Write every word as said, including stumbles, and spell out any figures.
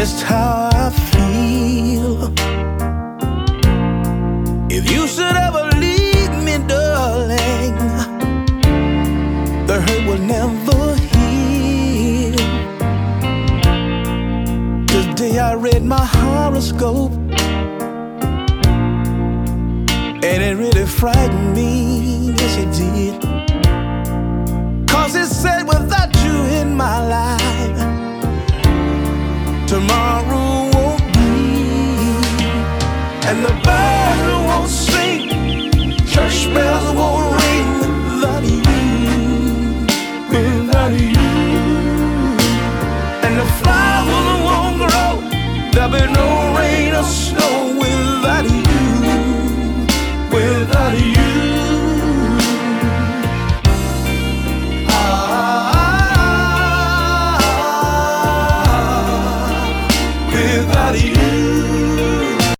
just how I feel. If you should ever leave me, darling, the hurt will never heal. Today I read my horoscope, and it really frightened me, yes it did. Cause it said without you in my life, tomorrow won't be. And the birds won't sing, church bells won't